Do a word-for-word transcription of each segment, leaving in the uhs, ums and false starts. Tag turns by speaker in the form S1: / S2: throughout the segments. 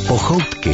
S1: Pochoutky.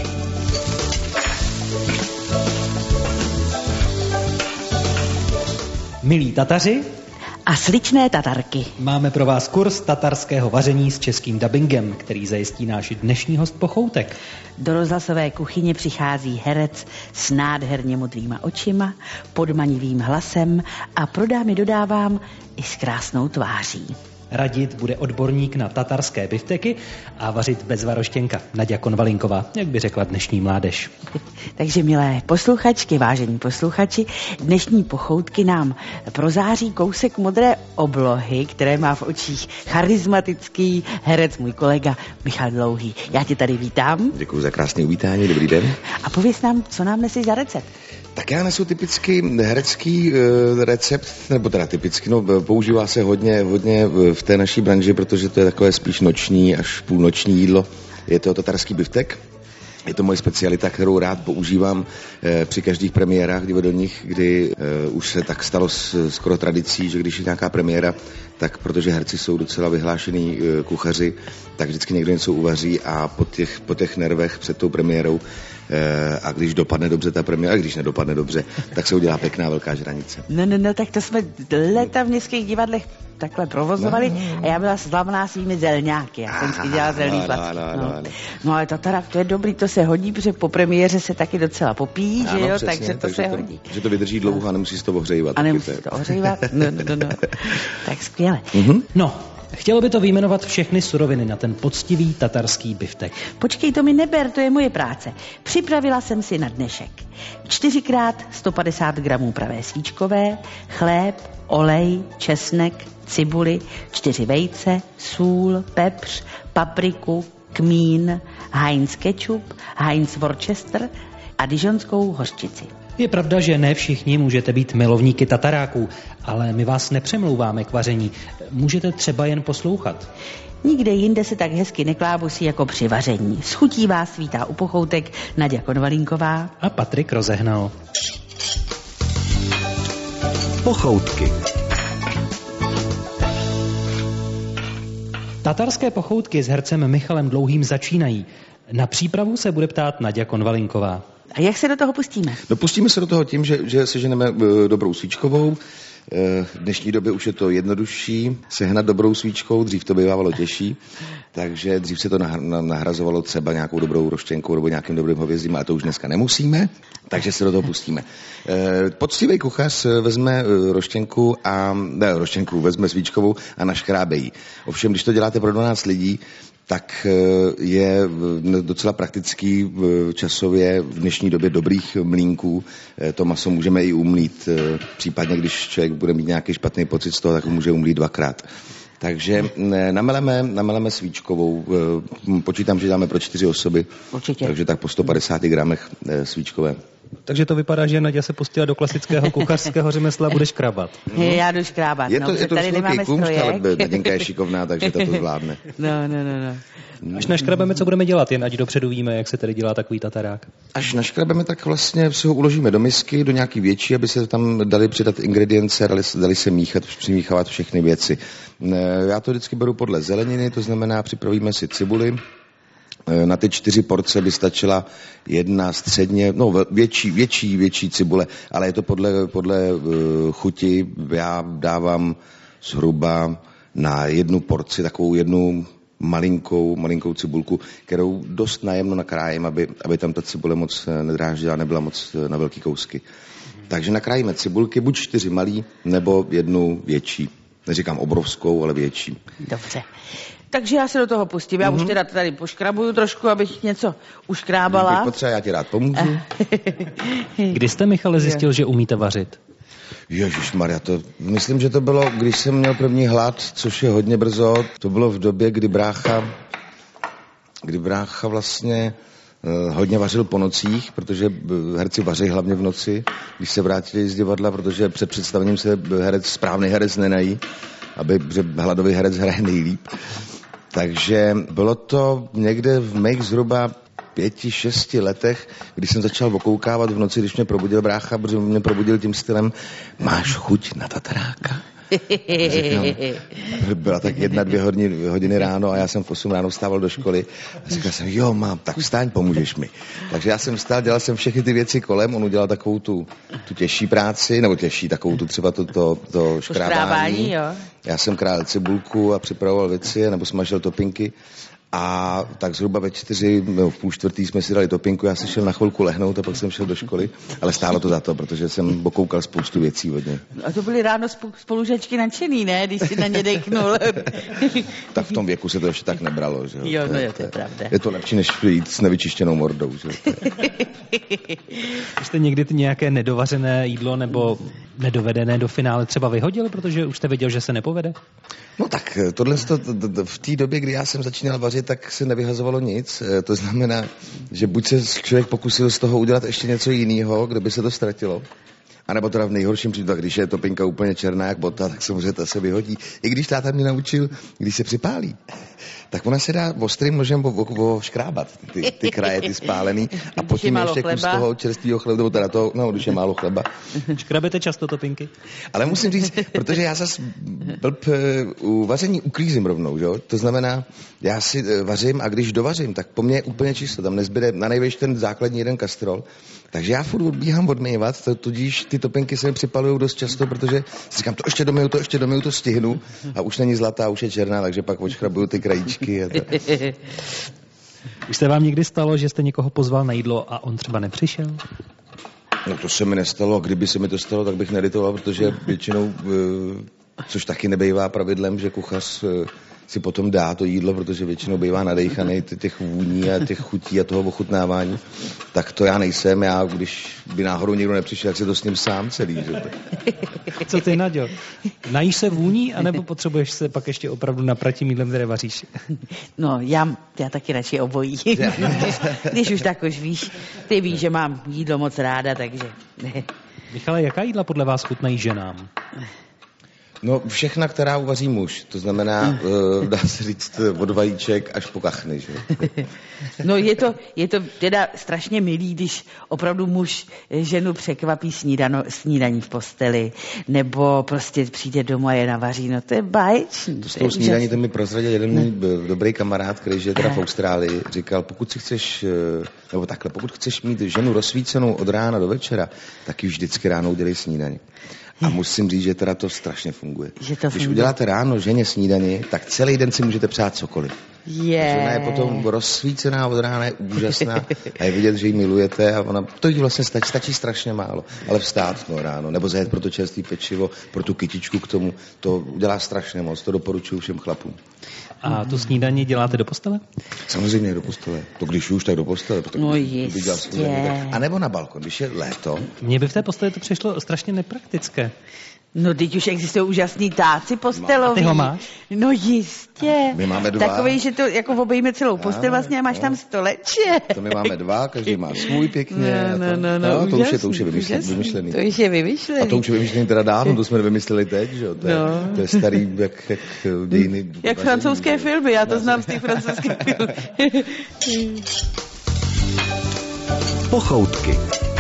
S2: Milí Tataři
S3: a sličné Tatarky.
S2: Máme pro vás kurz tatarského vaření s českým dabingem, který zajistí náš dnešní host Pochoutek.
S3: Do rozhlasové kuchyně přichází herec s nádherně modrýma očima, podmanivým hlasem a pro dámy dodávám i s krásnou tváří.
S2: Radit bude odborník na tatarské bifteky a vařit bez varoštěnka Naďa Konvalinková, jak by řekla dnešní mládež.
S3: Takže milé posluchačky, vážení posluchači, dnešní pochoutky nám prozáří kousek modré oblohy, které má v očích charismatický herec, můj kolega Michal Dlouhý. Já tě tady vítám.
S4: Děkuji za krásné uvítání, dobrý den.
S3: A pověz nám, co nám neseš za recept.
S4: Tak já nesu typický herecký uh, recept, nebo teda typicky, no, používá se hodně, hodně v té naší branži, protože to je takové spíš noční až půlnoční jídlo. Je to tatarský biftek. Je to moje specialita, kterou rád používám eh, při každých premiérách divadelních, kdy eh, už se tak stalo s, skoro tradicí, že když je nějaká premiéra, tak protože herci jsou docela vyhlášený eh, kuchaři, tak vždycky někdo něco uvaří a po těch, po těch nervech před tou premiérou eh, a když dopadne dobře ta premiéra, a když nedopadne dobře, tak se udělá pěkná velká žranice.
S3: No, no, no, tak to jsme léta v městských divadlech takhle provozovali no, no, no. A já byla slavná svými zelňáky. Já jsem si dělala zelný
S4: no,
S3: placky.
S4: No, no, no, no.
S3: no ale tatarak, to je dobrý, to se hodí, protože po premiéře se taky docela popíjí, že jo,
S4: přesně,
S3: takže to
S4: takže
S3: se
S4: to,
S3: hodí.
S4: Že to vydrží dlouho a nemusí se to ohřejvat.
S3: A nemusí to ohřejvat, no, no, no, no. Tak skvěle.
S2: Mm-hmm. No, chtělo by to vyjmenovat všechny suroviny na ten poctivý tatarský biftek.
S3: Počkej, to mi neber, to je moje práce. Připravila jsem si na dnešek čtyřikrát sto padesát gramů pravé svíčkové, chléb, olej, česnek, cibuli, čtyři vejce, sůl, pepř, papriku, kmín, Heinz ketchup, Heinz Worcester a dižonskou hořčici.
S2: Je pravda, že ne všichni můžete být milovníky tataráků, ale my vás nepřemlouváme k vaření. Můžete třeba jen poslouchat.
S3: Nikde jinde se tak hezky neklábusí jako při vaření. S chutí vás vítá u Pochoutek Naďa Konvalinková
S2: a Patrik Rozehnal.
S1: Pochoutky.
S2: Tatarské pochoutky s hercem Michalem Dlouhým začínají. Na přípravu se bude ptát Naďa Konvalinková.
S3: A jak se do toho pustíme?
S4: No, pustíme se do toho tím, že, že seženeme dobrou svíčkovou. V dnešní době už je to jednodušší sehnat dobrou svíčkou, dřív to bývalo těžší, takže dřív se to nahrazovalo třeba nějakou dobrou roštěnkou nebo nějakým dobrým hovězím, ale to už dneska nemusíme, takže se do toho pustíme. Poctivý kuchař vezme roštěnku a ne, roštěnku vezme svíčkovou a naškrábe ji. Ovšem, když to děláte pro dvanáct lidí, tak je docela praktický časově v dnešní době dobrých mlýnků. To maso můžeme i umlít. Případně, když člověk bude mít nějaký špatný pocit z toho, tak ho může umlít dvakrát. Takže nameleme, nameleme svíčkovou. Počítám, že dáme pro čtyři osoby.
S3: Určitě.
S4: Takže tak po sto padesáti gramech svíčkové.
S2: Takže to vypadá, že Naďa se pustila do klasického kuchařského řemesla a bude škrábat.
S3: No. Já jdu škrábat.
S4: Je to,
S3: no,
S4: je to
S3: tady nemáme
S4: kumšt,
S3: strojek.
S4: ale Naděnka je šikovná, takže to to zvládne.
S3: No, no, no, no.
S2: Až naškrabeme, co budeme dělat, jen ať dopředu víme, jak se tady dělá takový tatarák.
S4: Až naškrabeme, tak vlastně si ho uložíme do misky, do nějaký větší, aby se tam dali přidat ingredience, dali, dali se míchat, přimíchávat všechny věci. Já to vždycky beru podle zeleniny, to znamená, připravíme si cibuli. Na ty čtyři porce by stačila jedna středně, no větší, větší, větší cibule, ale je to podle, podle uh, chuti. Já dávám zhruba na jednu porci takovou jednu malinkou, malinkou cibulku, kterou dost najemno nakrájím, aby, aby tam ta cibule moc nedráždila, nebyla moc na velký kousky. Takže nakrájíme cibulky, buď čtyři malý, nebo jednu větší. Neříkám obrovskou, ale větší.
S3: Dobře. Takže já se do toho pustím. Já mm-hmm. už teda tady poškrabuju trošku, abych něco uškrábala.
S4: Když potřeba, já ti rád pomůžu.
S2: Kdy jste, Michale, zjistil, že umíte vařit?
S4: Ježišmarja, to myslím, že to bylo, když jsem měl první hlad, což je hodně brzo. To bylo v době, kdy brácha, kdy brácha vlastně eh, hodně vařil po nocích, protože herci vaří hlavně v noci, když se vrátili z divadla, protože před představením se herec, správný herec nenají, aby, že hladový herec hraje nejlíp. Takže bylo to někde v mých zhruba pěti, šesti letech, když jsem začal okoukávat v noci, když mě probudil brácha, protože mě probudil tím stylem: máš chuť na tataráka? Říkám, byla tak jedna, dvě hodiny, hodiny ráno a já jsem v osm ráno vstával do školy a říkal jsem, jo, mám, tak vstaň, pomůžeš mi. Takže já jsem vstal, dělal jsem všechny ty věci kolem, on udělal takovou tu, tu těžší práci, nebo těžší, takovou tu třeba to, to, to škrábání.
S3: Jo.
S4: Já jsem král cibulku a připravoval věci, nebo smažil topinky. A tak zhruba ve čtyři, no, v půl čtvrtý jsme si dali topinku, já jsem šel na chvilku lehnout a pak jsem šel do školy, ale stálo to za to, protože jsem bokoukal spoustu věcí hodně.
S3: A to byly ráno spolužačky nadšený, ne, když si na ně deknul.
S4: Tak v tom věku se to ještě tak nebralo, že jo.
S3: Jo, no
S4: je,
S3: jo, to je pravda.
S4: Je to lepší, než jít s nevyčištěnou mordou, že jo.
S2: Jste někdy nějaké nedovařené jídlo nebo nedovedené do finále třeba vyhodil, protože už jste věděl, že se nepovede?
S4: No tak tohle to, v té době, kdy já jsem začínal vařit, tak se nevyhazovalo nic. To znamená, že buď se člověk pokusil z toho udělat ještě něco jiného, kde by se to ztratilo, a nebo teda v nejhorším případě, když je topinka úplně černá jak bota, tak samozřejmě ta se vyhodí. I když táta mě naučil, když se připálí, tak ona se dá ostrým nožem škrábat, ty, ty kraje, ty spálený, a potom ještě kus toho čerstvého chleba, nebo teda toho, no, když je málo chleba.
S2: Škrabete často topinky?
S4: Ale musím říct, protože já zas blb u vaření uklízím rovnou, že? To znamená, já si vařím a když dovařím, tak po mně je úplně čisto, tam nezbyde na největší ten základní jeden kastrol. Takže já furt odbíhám odmývat, tudíž ty topinky se mi připalují dost často, protože si říkám, to ještě domiju, to ještě domiju, to stihnu a už není zlatá, už je černá, takže pak odškrabuju ty krajíčky. A tak.
S2: Už se vám někdy stalo, že jste někoho pozval na jídlo a on třeba nepřišel?
S4: No to se mi nestalo, kdyby se mi to stalo, tak bych neditoval, protože většinou, což taky nebejvá pravidlem, že kuchař si potom dá to jídlo, protože většinou bývá nadejchaný těch vůní a těch chutí a toho ochutnávání, tak to já nejsem. Já, když by náhodou někdo nepřišel, tak si to s ním sám celý. Že?
S2: Co ty, Naďo? Najíš se vůní, anebo potřebuješ se pak ještě opravdu naprat tím jídlem, které vaříš?
S3: No, já, já taky radši obojí. Když už tak už víš, ty víš, že mám jídlo moc ráda, takže...
S2: Michale, jaká jídla podle vás chutnají ženám?
S4: No, všechna, která uvaří muž. To znamená, uh, dá se říct, od vajíček až po kachny. Že?
S3: No, je to, je to teda strašně milý, když opravdu muž ženu překvapí snídano, snídaní v posteli, nebo prostě přijde domů a je navaří. No, to je báječný.
S4: To s tou snídaní to mi prozradil jeden můj dobrý kamarád, který žije teda v Austrálii. Říkal, pokud si chceš, nebo takhle, pokud chceš mít ženu rozsvícenou od rána do večera, tak ji vždycky ráno udělej snídaní. A musím říct, že teda to strašně funguje.
S3: Že to
S4: Když
S3: funguje.
S4: uděláte ráno ženě snídani, tak celý den si můžete přát cokoliv.
S3: Yeah.
S4: Žena je potom rozsvícená od rána, je úžasná a je vidět, že ji milujete a ona, to jí vlastně stačí, stačí strašně málo. Ale vstát no, ráno, nebo zajet pro to čerstvý pečivo, pro tu kytičku k tomu, to udělá strašně moc, to doporučuji všem chlapům.
S2: A tu snídaní děláte do postele?
S4: Samozřejmě do postele. To když už, tak do postele.
S3: No jistě.
S4: A nebo na balkon, když je léto.
S2: Mně by v té posteli to přišlo strašně nepraktické.
S3: No, teď už existují úžasný táci postelový.
S2: A ty ho máš?
S3: No jistě.
S4: My máme dva.
S3: Takovej, že to jako obejme celou postel vlastně a máš
S4: no.
S3: tam stoleče.
S4: To my máme dva, každý má svůj pěkně.
S3: No, no, no, no,
S4: no, to,
S3: úžasný,
S4: už je, to už je vymyslený. vymyslený.
S3: To už je vymyšlený.
S4: A to už je vymyšlený teda dávno, to jsme nevymysleli teď, že jo? To,
S3: no.
S4: to je starý, jak, jak dějiny.
S3: Jak francouzské filmy, já to znám z těch francouzských filmů.
S1: Pochoutky.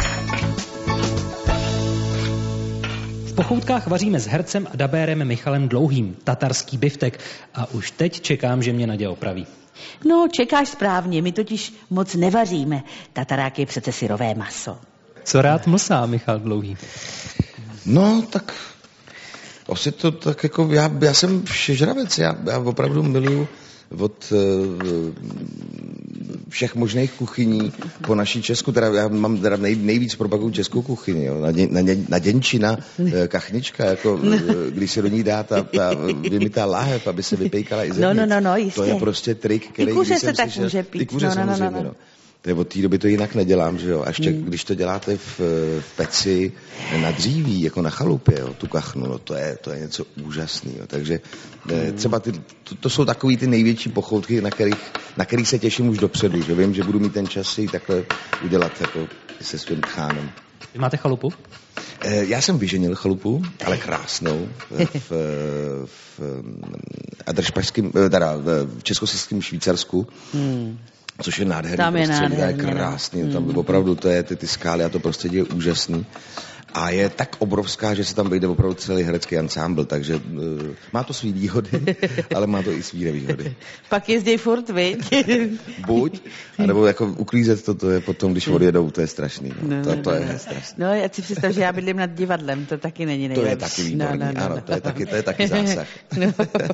S2: V Pochoutkách vaříme s hercem a dabérem Michalem Dlouhým tatarský biftek a už teď čekám, že mě Naděja opraví.
S3: No, čekáš správně, my totiž moc nevaříme. Tatarák je přece syrové maso.
S2: Co rád mlsá Michal Dlouhý?
S4: No, tak asi to tak jako, já, já jsem všežravec, já, já opravdu miluju od uh, všech možných kuchyní po naší Česku, teda já mám teda nej, nejvíc propaguju českou kuchyni, jo. Na, dě, na, dě, na děnčina, kachnička, jako když se do ní dá ta, ta vymitá láhev, aby se vypejkala i zevnitř.
S3: No, no, no, no, jistě.
S4: To je prostě trik, který...
S3: I kuře se tak
S4: slyšel,
S3: může pít.
S4: I kuře
S3: no, no,
S4: samozřejmě,
S3: no, no.
S4: no. To je od té doby to jinak nedělám, že jo. A ještě, hmm. když to děláte v, v peci na dříví, jako na chalupě, jo, tu kachnu, no to je, to je něco úžasného. Takže hmm. třeba ty, to, to jsou takový ty největší pochoutky, na kterých, na kterých se těším už dopředu, že vím, že budu mít ten čas si takhle udělat jako se svým tchánem.
S2: Vy máte chalupu?
S4: Já jsem vyženil chalupu, ale krásnou, v, v, v Adršpašském, teda v československém Švýcarsku. Hmm. Což je nádherný,
S3: tam je
S4: prostředí,
S3: nádherný,
S4: je krásný,
S3: no.
S4: Tam opravdu to je, ty, ty skály a to prostředí je úžasný. a je tak obrovská, že se tam vejde opravdu celý herecký ansámbl, takže uh, má to svý výhody, ale má to i svý nevýhody.
S3: Pak jezdí furt, viď?
S4: Buď, anebo jako uklízet to, to je potom, když odjedou, to je strašný. No. No, to, to je strašný.
S3: No, já si představ, že já bydlím nad divadlem, to taky není nejlepší.
S4: To je taky výborný, no, no, no, ano, to je taky, to je taky zásah.
S3: No.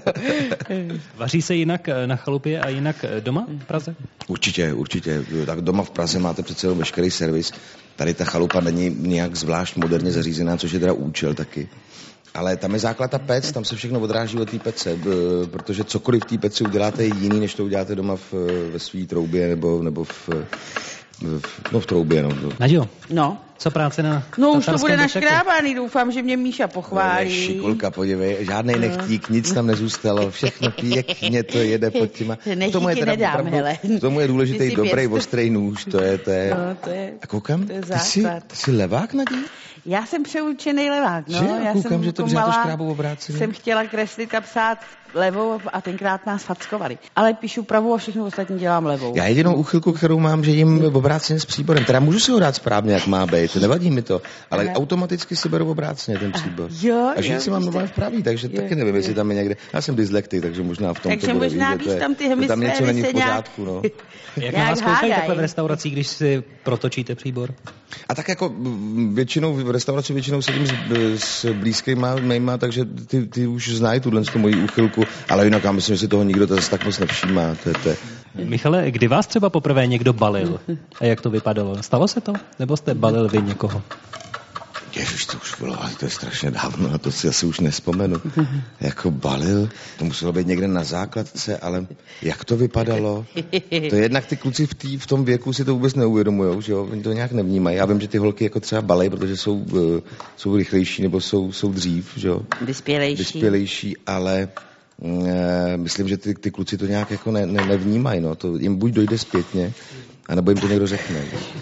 S2: Vaří se jinak na chalupě a jinak doma v Praze?
S4: Určitě, určitě. Tak doma v Praze máte přece jenom veškerý servis. Tady ta chalupa není nějak zvlášť moderně zařízená, což je teda účel taky. Ale tam je základ ta pec, tam se všechno odráží od té pece, protože cokoliv v té peci uděláte je jiný, než to uděláte doma v, ve své troubě nebo, nebo v, v, no v troubě. No.
S2: Naďo,
S3: no.
S2: Co práce na
S3: No už to bude naškrábaný, doufám, že mě Míša pochválí.
S4: No, šikulka, podívej, žádnej nechtík, nic tam nezůstalo, všechno pěkně to jede pod těma.
S3: Tomu je teda nedám, opravdu, hele.
S4: Tomu je důležitý dobrý ostrej nůž, to je, to je.
S3: No, to je.
S4: A koukám,
S3: to je
S4: ty, jsi, ty jsi levák, Nadí?
S3: Já jsem přeučený levák, no.
S4: Že?
S3: Já
S4: koukám,
S3: jsem
S4: že to
S3: malá,
S4: to škrábou obráceně.
S3: Jsem chtěla kreslit a psát levou a tenkrát nás fackovali. Ale píšu pravou a všechno ostatní dělám levou.
S4: Já jedinou úchylku, kterou mám, že jim obráceně s příborem. Teda můžu si ho dát správně, jak má být, nevadí mi to, ale ne. Automaticky si beru obráceně ten příbor.
S3: Jo,
S4: a že
S3: jo,
S4: si mám normálně pravý, takže jo, taky nevím, jo. jestli tam je někde. Já jsem dyslektik, takže možná v tom
S3: takže
S4: to bude
S3: možná
S4: vidět,
S3: tam ty hemisféry
S4: tam něco není v
S3: nějak...
S4: pořádku, no.
S2: Jak na vás koukají takhle v restauracích, když si protočíte příbor?
S4: A tak jako většinou v restauraci většinou sedím s, s blízkýma mýma, takže ty, ty už znají tuhle moji úchylku, ale jinak já myslím, že si toho nikdo to zase tak moc nevšímá. To je, to je.
S2: Michale, kdy vás třeba poprvé někdo balil? A jak to vypadalo? Stalo se to? Nebo jste balil vy někoho?
S4: Ježiš, to už bylo, ale to je strašně dávno, na to si asi už nespomenu. Jako balil, to muselo být někde na základce, ale jak to vypadalo? To je jednak ty kluci v, tý, v tom věku si to vůbec neuvědomujou, že jo? Oni to nějak nevnímají. Já vím, že ty holky jako třeba balej, protože jsou, uh, jsou rychlejší nebo jsou, jsou dřív, že jo?
S3: Vyspělejší.
S4: Vyspělejší, ale uh, myslím, že ty, ty kluci to nějak jako ne, ne, nevnímají, no. To jim buď dojde zpětně, anebo jim to někdo řekne.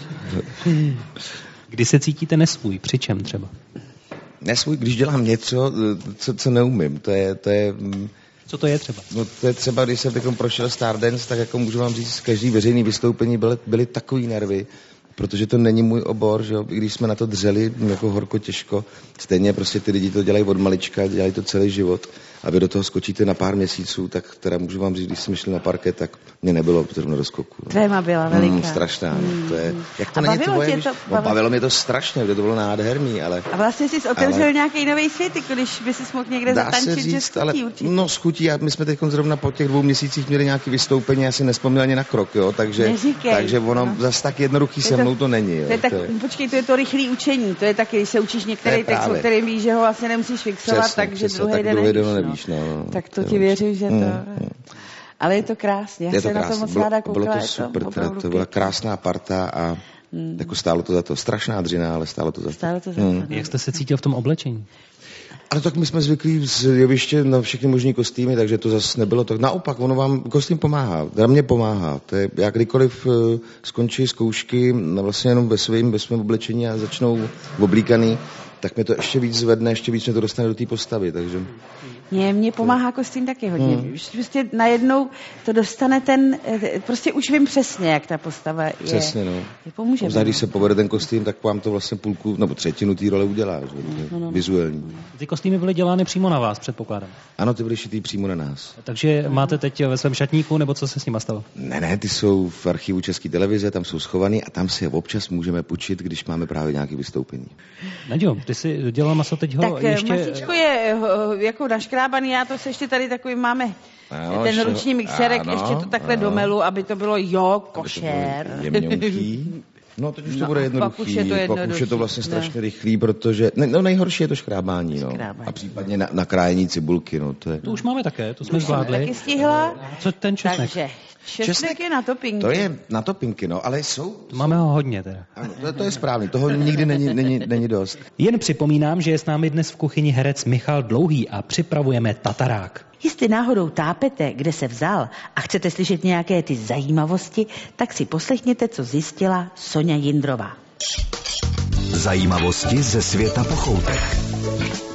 S2: Kdy se cítíte nesvůj? Při čem třeba?
S4: Nesvůj, když dělám něco, co, co neumím. To je, to je...
S2: Co to je třeba?
S4: No to je třeba, když jsem takom prošel Stardance, tak jako můžu vám říct, každý veřejný vystoupení byly, byly takový nervy, protože to není můj obor, že jo, i když jsme na to dřeli jako horko těžko, stejně prostě ty lidi to dělají od malička, dělají to celý život a vy do toho skočíte na pár měsíců, tak teda můžu vám říct, když jsme šli na parket, tak mě nebylo zrovna do skoku. No.
S3: Tréma byla veliká.
S4: Mm, strašná, mm. to je, jak to
S3: a
S4: není
S3: bavilo
S4: tvoje,
S3: tě to?
S4: No, bavilo mě to strašně, to bylo nádherný, ale...
S3: A vlastně jsi otevřel
S4: ale...
S3: nějaký nový svět, jako když by si mohl někde
S4: Dá
S3: zatančit,
S4: se říct,
S3: že skutí
S4: ale,
S3: určitě.
S4: No skutí, a my jsme teď zrovna po těch dvou měsících měli nějaké vystoupení, já si nespomněl ani na krok, jo, takže,
S3: Neříkej,
S4: takže ono
S3: no.
S4: zas tak jednoduchý se mnou to není. Jo,
S3: to je tak,
S4: to je...
S3: Počkej, to je to rychlé učení, to je taky, když se učíš některý text, o kterém víš, že ho vlastně nemusíš fixovat,
S4: přesně,
S3: takže
S4: přesně,
S3: druhý
S4: tak
S3: den
S4: nevíš,
S3: nevíš, no.
S4: no.
S3: Tak to ti věřím, že to... Mm. Ale je to krásně, já
S4: je
S3: se
S4: to
S3: na to moc
S4: bylo,
S3: ráda koukala.
S4: Bylo to super, to, teda, to byla krásná parta a hmm. jako stálo to za to. Strašná dřina, ale stálo to za to.
S3: Stálo to za
S4: hmm.
S3: to.
S2: Jak jste se cítil v tom oblečení?
S4: Ale tak my jsme zvyklí z jeviště na všechny možný kostýmy, takže to zase nebylo tak. Naopak, ono vám kostým pomáhá, teda mě pomáhá. To je, já kdykoliv uh, skončí zkoušky vlastně jenom ve svém, ve svém oblečení a začnou oblíkaný, tak mě to ještě víc zvedne, ještě víc mě to dostane do té postavy, takže...
S3: Mě, mě pomáhá kostým taky hodně. Hmm. Prostě najednou to dostane ten, prostě už vím přesně, jak ta postava je.
S4: Přesně, no.
S3: Je pomůže.
S4: Obzvlášť, když se povede ten kostým, tak vám to vlastně půlku, nebo třetinu té role udělá, že? No, no, no. Vizuální.
S2: Ty kostýmy byly dělány přímo na vás, předpokládám.
S4: Ano, ty byly šitý přímo na nás.
S2: Takže máte teď ve svém šatníku, nebo co se s nima stalo?
S4: Ne, ne, ty jsou v archivu České televize, tam jsou schovaný a tam si je občas můžeme půjčit, když máme právě nějaké vystoupení.
S2: Naďo, ty jsi dělala maso teď ho
S3: tak
S2: ještě...
S3: masičko je jako naškrábaný, já to se ještě tady takový máme ano, ten ruční mixerek, ano, ještě to takhle ano. domelu, aby to bylo jo, košer.
S4: Jemňonký. No, teď už to
S3: no,
S4: bude jednoduchý,
S3: pak už je to,
S4: pak už je to vlastně strašně no. rychlý, protože, ne, no nejhorší je to škrábání, no. Škrábání. A případně na, nakrájení cibulky, no. To, je...
S2: to už máme také, to jsme už zvládli.
S3: Taky stihla.
S2: Co ten česnek?
S3: Takže česnek, česnek je na topinky.
S4: To je na topinky, no, ale jsou...
S2: To máme ho hodně teda.
S4: Ano, to, to je správný, toho nikdy není, není, není dost.
S2: Jen připomínám, že je s námi dnes v kuchyni herec Michal Dlouhý a připravujeme tatarák.
S3: Jestli náhodou tápete, kde se vzal a chcete slyšet nějaké ty zajímavosti, tak si poslechněte, co zjistila Soňa Jindrová.
S1: Zajímavosti ze světa pochoutek.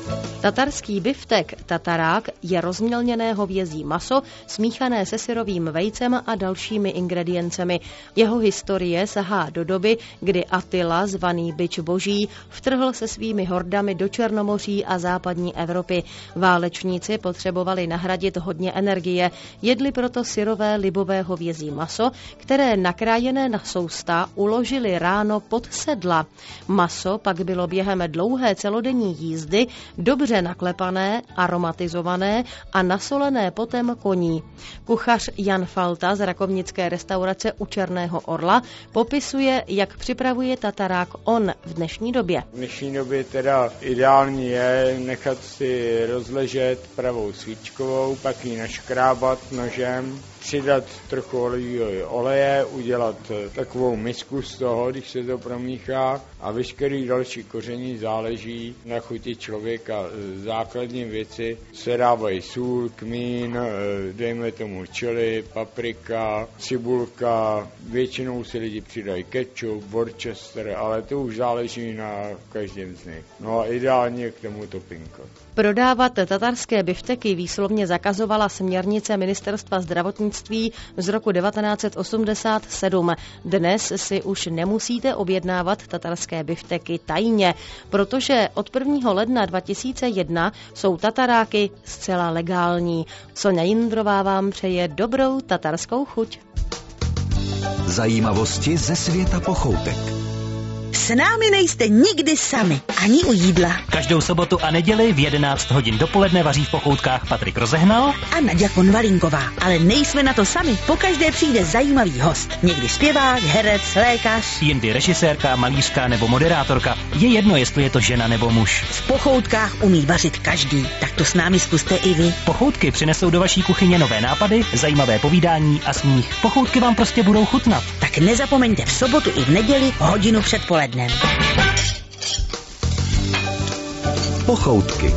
S5: Tatarský biftek, tatarák, je rozmělněné hovězí maso, smíchané se syrovým vejcem a dalšími ingrediencemi. Jeho historie sahá do doby, kdy Attila, zvaný bič boží, vtrhl se svými hordami do Černomoří a západní Evropy. Válečníci potřebovali nahradit hodně energie, jedli proto syrové libové hovězí maso, které nakrájené na sousta uložili ráno pod sedla. Maso pak bylo během dlouhé celodenní jízdy dobře naklepané, aromatizované a nasolené potem koní. Kuchař Jan Falta z rakovnické restaurace u Černého Orla popisuje, jak připravuje tatarák on v dnešní době.
S6: V dnešní době teda ideální je nechat si rozležet pravou svíčkovou, pak ji naškrábat nožem, přidat trochu olivového oleje, udělat takovou misku z toho, když se to promíchá, a veškerý další koření záleží na chuti člověka. Základní věci se dávají sůl, kmín, dejme tomu chili, paprika, cibulka, většinou si lidi přidají ketchup, Worcester, ale to už záleží na každém z nich. No a ideálně k tomu topinko.
S5: Prodávat tatarské bifteky výslovně zakazovala směrnice Ministerstva zdravotnictví z roku devatenáct set osmdesát sedm. Dnes si už nemusíte objednávat tatarské bifteky tajně, protože od prvního ledna dva tisíce jedna jsou tataráky zcela legální. Soňa Jindrová vám přeje dobrou tatarskou chuť.
S1: Zajímavosti ze světa pochoutek.
S3: S námi nejste nikdy sami, ani u jídla.
S2: Každou sobotu a neděli v jedenáct hodin dopoledne vaří v Pochoutkách Patrik Rozehnal
S3: A Naďa Konvalinková. Ale nejsme na to sami, pokaždé přijde zajímavý host. Někdy zpěvák, herec, lékař.
S2: jindy režisérka, malířka nebo moderátorka. Je jedno, jestli je to žena nebo muž.
S3: V Pochoutkách umí vařit každý, tak to s námi zkuste i vy.
S2: Pochoutky přinesou do vaší kuchyně nové nápady, zajímavé povídání a smích. Pochoutky vám prostě budou chutnat.
S3: Tak nezapomeňte v sobotu i v neděli hodinu před polednem.
S1: Pochoutky.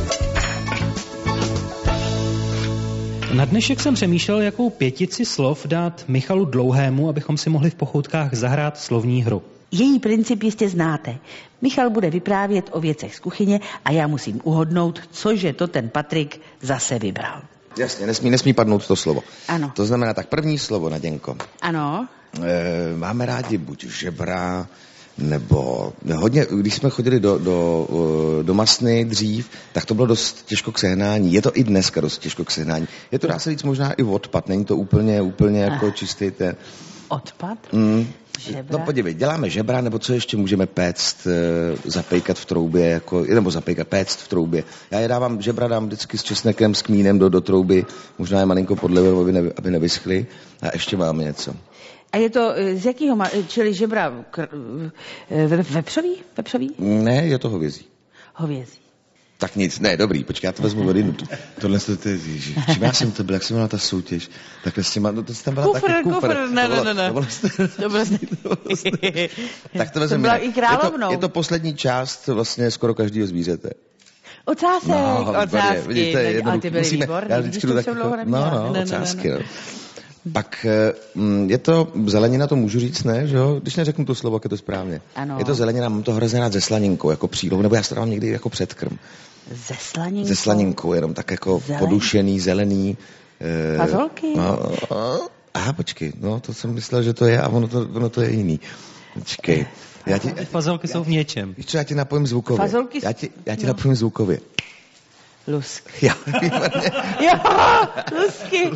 S2: Na dnešek jsem přemýšlel, jakou pětici slov dát Michalu Dlouhému, abychom si mohli v Pochoutkách zahrát slovní hru.
S3: Její princip jistě znáte. Michal bude vyprávět o věcech z kuchyně a já musím uhodnout, cože to ten Patrik zase vybral.
S4: Jasně, nesmí, nesmí padnout to slovo.
S3: Ano.
S4: To znamená, tak první slovo, Naděnko.
S3: Ano.
S4: E, máme rádi buď žebra, nebo hodně, když jsme chodili do, do, do masny dřív, tak to bylo dost těžko k sehnání. Je to i dneska dost těžko k sehnání. Je to, dá se říct, možná i odpad. Není to úplně, úplně jako ah. čistý ten...
S3: Odpad?
S4: Mm.
S3: Žebra?
S4: No podívej, děláme žebra, nebo co ještě můžeme péct, e, zapejkat v troubě, jako, nebo zapejkat, péct v troubě. Já je dávám, žebra dám vždycky s česnekem, s kmínem do, do trouby, možná je malinko podlevil, aby, ne, aby nevyschly. A ještě máme něco.
S3: A je to z jakého, ma- čili žebra kr- vepřový? Vepřový?
S4: Ne, je to hovězí.
S3: Hovězí.
S4: Tak nic, ne, dobrý, počkej, já to vezmu vodinu. Tohle to je, čím já jsem to byl, jak jsem měla ta soutěž, takhle s těma, no to tam byla
S3: kufr,
S4: taky kufr.
S3: Kufr, ne, ne, ne, ne.
S4: To bylo tak to vezmu.
S3: To byla i královnou.
S4: Je to, je to poslední část vlastně skoro každého zvířete.
S3: Ocásek,
S4: no,
S3: ocásky.
S4: Vidíte,
S3: ale ty byly
S4: musíme,
S3: výborný.
S4: já vždycky jdu tak jako, no, no,
S3: ne,
S4: ocásky,
S3: ne, ne.
S4: no. Pak je to zelenina, to můžu říct, ne? Že jo? Když neřeknu to slovo, jak je to správně.
S3: Ano.
S4: Je to zelenina, mám to hrozně rád se slaninkou, jako přílohu, nebo já se dávám někdy jako předkrm.
S3: Ze slaninkou?
S4: Ze slaninkou, jenom tak jako Zelený. Podušený, zelený.
S3: E, Fazolky?
S4: No, aha, počkej, no to jsem myslel, že to je, a ono to, ono to je jiný. Počkej. Já ti,
S2: Fazolky jsou v něčem.
S4: Víš co, já ti napojím zvukově.
S3: Fazolky?
S4: Já ti, já ti
S3: no.
S4: napojím zvukově.
S3: Lusk.
S4: Jo,
S3: jo, lusky.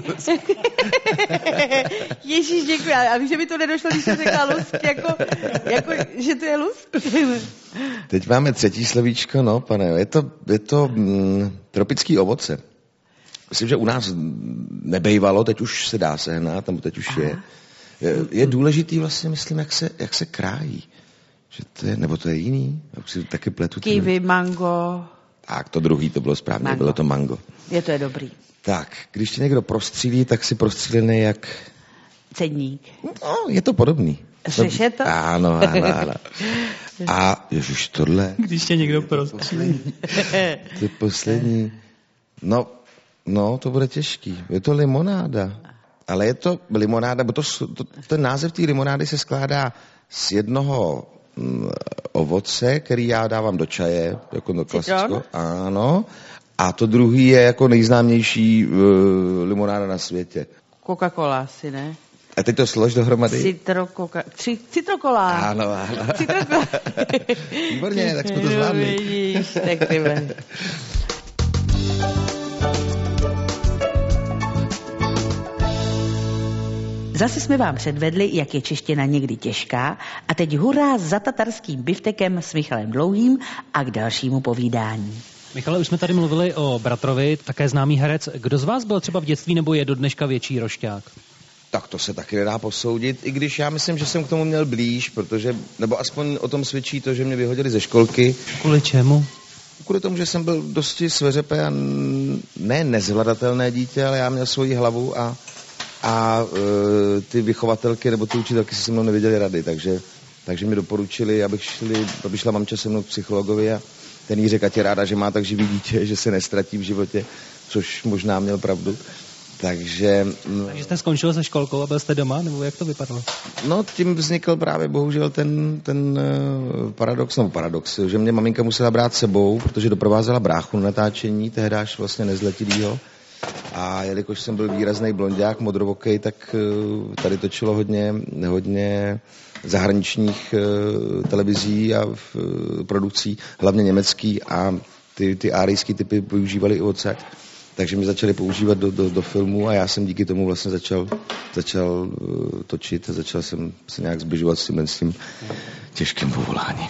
S3: Ježíš, děkuji. A víš, že mi to nedošlo, když jsem řekla lusk, jako, jako, že to je lusk?
S4: Teď máme třetí slovíčko, no, pane, je to, je to mm, tropický ovoce. Myslím, že u nás nebejvalo, teď už se dá sehnat, tam teď už je. je. Je důležitý vlastně, myslím, jak se, jak se krájí. Že to je, nebo to je jiný? Já si taky pletu.
S3: Kiwi, mango.
S4: Tak, to druhý, to bylo správně, mango. Bylo to mango.
S3: Je to je dobrý.
S4: Tak, když tě někdo prostřílí, tak si prostřílený jak...
S3: Cedník.
S4: No, je to podobný.
S3: Řeše to?
S4: Ano, ano, ano. A ježiš, tohle...
S2: Když tě někdo prostřílí.
S4: To je poslední. No, no, to bude těžký. Je to limonáda. Ale je to limonáda, bo to, to, ten název té limonády se skládá z jednoho mm, ovoce, který já dávám do čaje, jako do klasicko. Ano. A to druhý je jako nejznámější uh, limonáda na světě.
S3: Coca-Cola asi, ne?
S4: A teď to slož dohromady?
S3: Citro, coca, tři, citrokola.
S4: Ano, ano.
S3: Citrokola.
S4: Výborně, tak jsme to zvládli.
S3: No, vidíš, tak ty vole. Zase jsme vám předvedli, jak je čeština někdy těžká, a teď hurá za tatarským biftekem s Michalem Dlouhým a k dalšímu povídání.
S2: Michale, už jsme tady mluvili o bratrovi, také známý herec. Kdo z vás byl třeba v dětství nebo je do dneška větší rošťák?
S4: Tak to se taky nedá posoudit, i když já myslím, že jsem k tomu měl blíž, protože, nebo aspoň o tom svědčí to, že mě vyhodili ze školky.
S2: Kvůli čemu?
S4: Kvůli tomu, že jsem byl dosti sveřepé a ne nezvladatelné dítě, ale já měl svoji hlavu a, a e, ty vychovatelky nebo ty učitelky si se mnou nevěděli rady, takže, takže mi doporučili, abych, šli, abych šla mamče se mnou k psychologovi a ten jí řekl, ať je ráda, že má tak živý dítě, že se nestratí v životě, což možná měl pravdu. Takže...
S2: Takže jste skončil se školkou a byl jste doma, nebo jak to vypadalo?
S4: No, tím vznikl právě bohužel ten, ten uh, paradox, nebo paradox, že mě maminka musela brát sebou, protože doprovázela bráchu na natáčení, tehdáž vlastně nezletilýho. A jelikož jsem byl výrazný blonďák, modrovokej, tak uh, tady točilo hodně, hodně zahraničních uh, televizí a uh, produkcí, hlavně německý, a ty, ty árijský typy využívali i odsaď. Takže mi začali používat do, do, do filmu a já jsem díky tomu vlastně začal, začal uh, točit a začal jsem se nějak zbližovat s tím, s tím těžkým povoláním.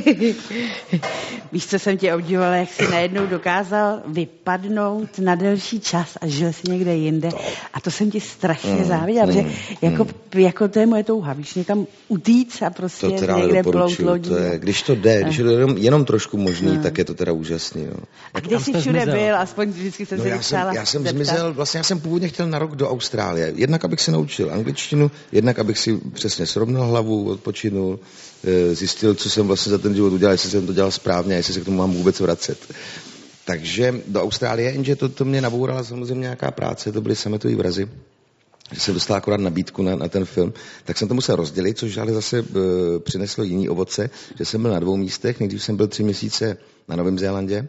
S3: Víš, co jsem tě obdivovala, jak jsi najednou dokázal vypadnout na delší čas a žil si někde jinde. A to jsem ti strašně mm, záviděla, mm, protože mm. jako, jako to je moje touha, víš, někam utíct a prostě
S4: to teda
S3: někde plout lodí.
S4: To je, když to jde, když je to jenom, jenom trošku možný, no. tak je to teda úžasný. No.
S3: A kde jsi všude zmizel? Byl? Aspoň vždycky jsem
S4: no,
S3: se
S4: já jsem, já jsem zmizel, vlastně já jsem původně chtěl na rok do Austrálie. Jednak, abych se naučil angličtinu, jednak, abych si přesně srovnal hlavu, odpočinul, zjistil, co jsem vlastně za ten život udělal, jestli jsem to dělal správně, jestli se k tomu mám vůbec vracet. Takže do Austrálie, jenže to, to mě nabourala samozřejmě nějaká práce, to byly sametový vrazy, že jsem dostal akorát nabídku na, na ten film, tak jsem to musel rozdělit, což ale zase e, přineslo jiný ovoce, že jsem byl na dvou místech, nejdřív jsem byl tři měsíce na Novém Zélandě,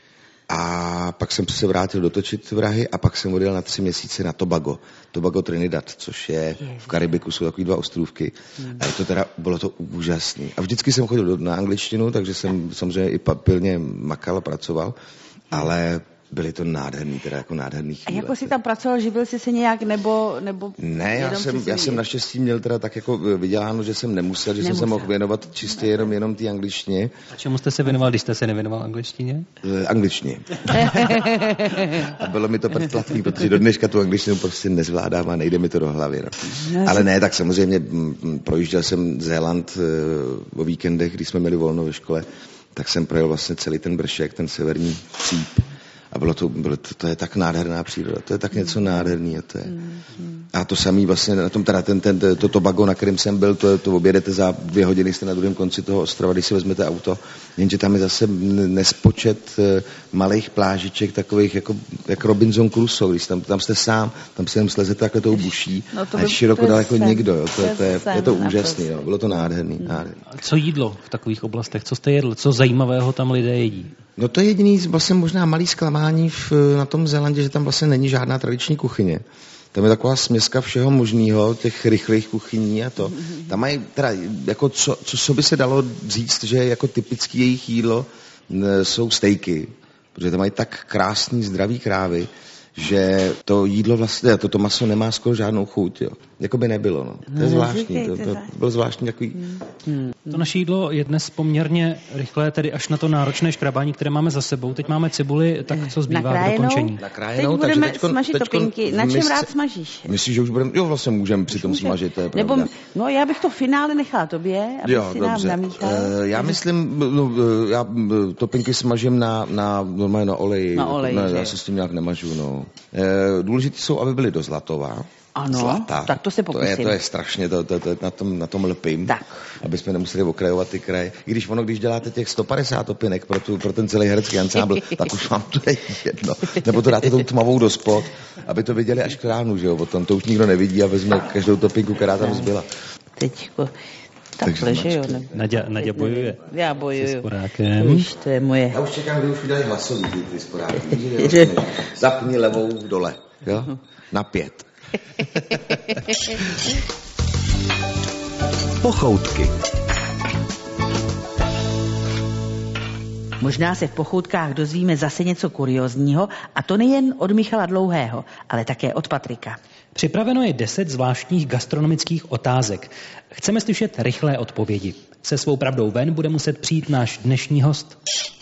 S4: a pak jsem se vrátil dotočit vrahy a pak jsem odjel na tři měsíce na Tobago. Tobago Trinidad, což je v Karibiku, jsou takový dva ostrůvky. A je to teda, bylo to úžasný. A vždycky jsem chodil na angličtinu, takže jsem samozřejmě i pilně makal a pracoval, ale byly to nádherný, teda jako nádherný chvíle.
S3: A jako jsi tam pracoval, živil jsi se nějak, nebo... nebo
S4: ne, já jsem, já jsem naštěstí měl teda tak jako vyděláno, že jsem nemusel, že nemusel. jsem se mohl věnovat čistě jenom, jenom té angličtině.
S2: A čemu jste se věnoval, když jste se nevěnoval angličtině?
S4: E, angličtině. A bylo mi to předplatný, protože do dneška tu angličtinu prostě nezvládám a nejde mi to do hlavy. No. No, Ale ne, tak samozřejmě m, projížděl jsem Zéland e, o víkendech, když jsme měli volno ve škole, tak jsem projel vlastně celý ten Bršek, ten severní cíp. A bylo to, bylo to, to je tak nádherná příroda, to je tak něco nádherného. To je. A to samý vlastně na tom, teda ten, ten, to Tobago, na kterém jsem byl, to, to objedete za dvě hodiny, jste na druhém konci toho ostrova, když si vezmete auto, jenže tam je zase nespočet malých plážiček, takových jako, jak Robinson Crusoe, když tam, tam jste sám, tam se jenom slezete takhle tou buší no to by, a je široko to daleko sen. Nikdo, jo. To, to, to je, je to úžasný, no. Bylo to nádherný, nádherný.
S2: Co jídlo v takových oblastech, co jste jedl, co zajímavého tam lidé jedí?
S4: No to je jediný vlastně možná malý zklamání v, na tom Zélandě, že tam vlastně není žádná tradiční kuchyně. Tam je taková směska všeho možného, těch rychlých kuchyní a to. Tam mají teda, jako co, co, co by se dalo říct, že jako typické jejich jídlo jsou stejky, protože tam mají tak krásný, zdravý krávy, že to jídlo vlastně, toto maso nemá skoro žádnou chuť, jo. Jako by nebylo, no. To je zvláštní, to, to bylo zvláštní takový...
S2: Hmm. To naše jídlo je dnes poměrně rychlé, tedy až na to náročné škrabání, které máme za sebou. Teď máme cibuli, tak co zbývá k dokončení?
S3: Nakrájenou, teď budeme teďkon, smažit teďkon, topinky. Na čem mysl... rád smažíš?
S4: Myslíš, že už budeme... Jo, vlastně můžeme při tom smažit, to je pravda.
S3: Nebo, no já bych to v finále nechala tobě, aby jo, si nám namíchal.
S4: Uh, já myslím, no, já topinky smažím na, na, normálně na oleji.
S3: Na oleji,
S4: ne, já se s tím nějak nemažu, no. Uh, důležitý jsou, aby byly do zlatová.
S3: Ano,
S4: zlatá.
S3: Tak to se pokusím.
S4: To je, to je strašně, to, to, to, na, tom, na tom lpím, tak. Aby jsme nemuseli okrajovat ty kraje. I když ono, když děláte těch sto padesát topinek pro, tu, pro ten celý herecký ansámbl, tak už vám to je jedno. Nebo to dáte tou tmavou do spod, aby to viděli až k ránu, že jo, potom to už nikdo nevidí a vezme každou topinku, která tam zbyla.
S3: Teď Takhle, že jo. Ne?
S2: Naďa, Naďa bojuje.
S3: Já bojuju.
S2: Se sporákem.
S3: Víš, to je moje.
S4: Já už čekám, kdy už udělají hlasový ty, ty sporáky. Zapni levou dole, jo? Na pět.
S1: Pochoutky.
S3: Možná se v pochoutkách dozvíme zase něco kuriózního, a to nejen od Michala Dlouhého, ale také od Patrika.
S2: Připraveno je deset zvláštních gastronomických otázek. Chceme slyšet rychlé odpovědi. Se svou pravdou ven bude muset přijít náš dnešní host.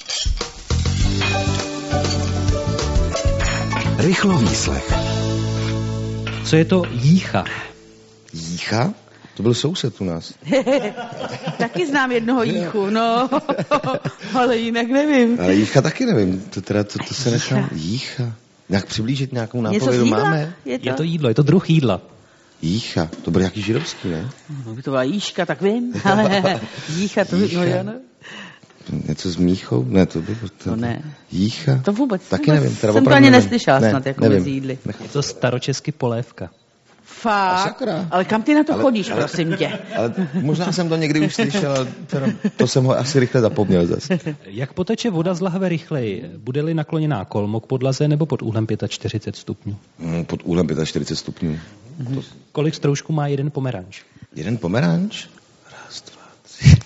S1: Rychlovýslech.
S2: Co je to jícha?
S4: Jícha? To byl soused u nás.
S3: Taky znám jednoho jíchu, no, ale jinak nevím.
S4: Ale jícha taky nevím, to teda to, to se nechám. Jícha. Nějak přiblížit nějakou nápovědu máme?
S3: Je to?
S2: Je to jídlo, je to druh jídla.
S4: Jícha, to byl nějaký židovský, ne?
S3: No, by to byla jíška, tak vím, ale jícha to by, no, jo, no.
S4: Něco s míchou? Ne, to by to,
S3: to ne.
S4: Jícha?
S3: To vůbec,
S4: taky
S3: vůbec
S4: nevím. Teda
S3: jsem to ani neslyšela ne, snad, jako nevím. Mezi jídly.
S2: Je to staročesky polévka.
S3: Fakt? Ale kam ty na to ale, chodíš, ale, prosím tě?
S4: Ale možná jsem to někdy už slyšel, ale teda, to jsem ho asi rychle zapomněl zase.
S2: Jak poteče voda z lahve rychleji? Bude-li nakloněná kolmo k podlaze nebo pod úhlem čtyřicet pět stupňů?
S4: Hmm, pod úhlem čtyřicet pět stupňů.
S2: Mm-hmm. To... Kolik stroužků má jeden pomeranč?
S4: Jeden pomeranč? Raz, dva, tři.